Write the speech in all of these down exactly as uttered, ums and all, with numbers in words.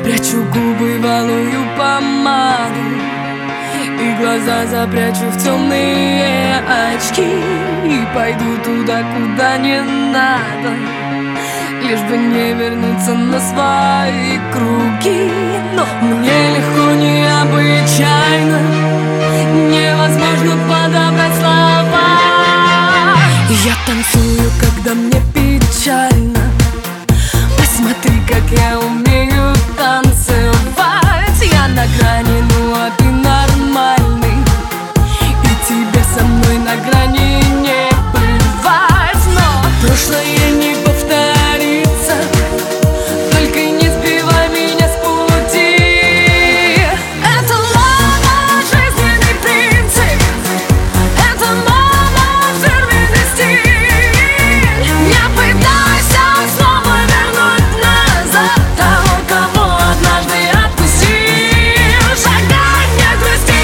Спрячу губы в алую помаду и глаза запрячу в темные очки, и пойду туда, куда не надо, лишь бы не вернуться на свои круги. Но мне легко, необычайно, невозможно подобрать слова. Я танцую, когда мне печально. Посмотри, как я умею танцевать. Я на грани, ну а ты нормальный, и тебе со мной на грани не бывать. Но прошлое не повторится, только не сбивай меня с пути. Это мой жизненный принцип, это мой фирменный стиль. Не пытайся снова вернуть назад того, кого однажды отпустил. Шагай, не грусти,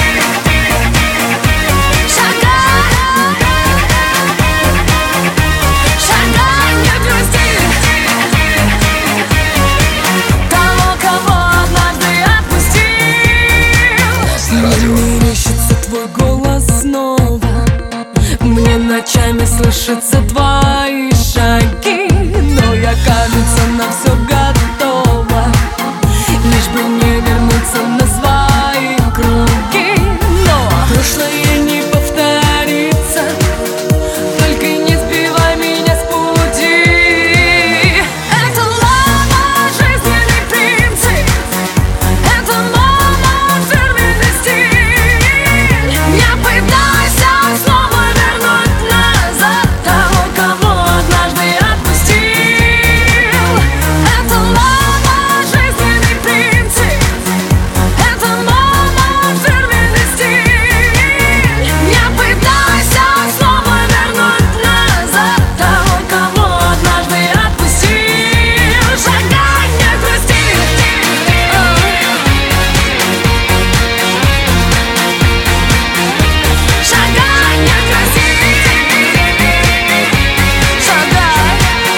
шагай, шагай, не грусти того, кого однажды отпустил. Мне мерещится твой голос снова, мне ночами слышатся твои шаги, но я, кажется, на все готова, лишь бы не вернуться на свои круги. Но прошлое не повторится, только не сбивай меня с пути. Это мой жизненный принцип, это мой фирменный стиль. Не пытайся снова вернуть назад того, кого однажды отпустил. Это мой жизненный принцип, это мой фирменный стиль. Не пытайся снова вернуть назад того, кого однажды отпустил. Шагай, не грусти, шагай, не грусти, шагай.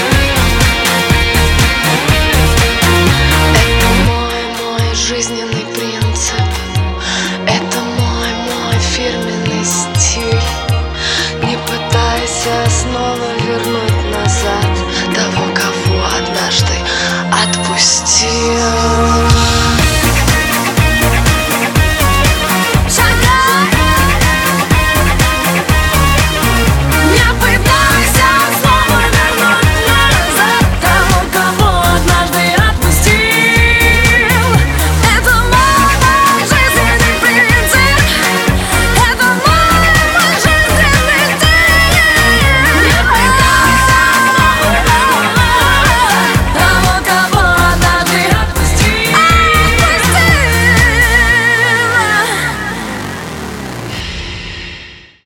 Это мой, мой жизненный принцип, это мой, мой фирменный стиль. Не пытайся снова вернуть назад того, кого однажды отпустил.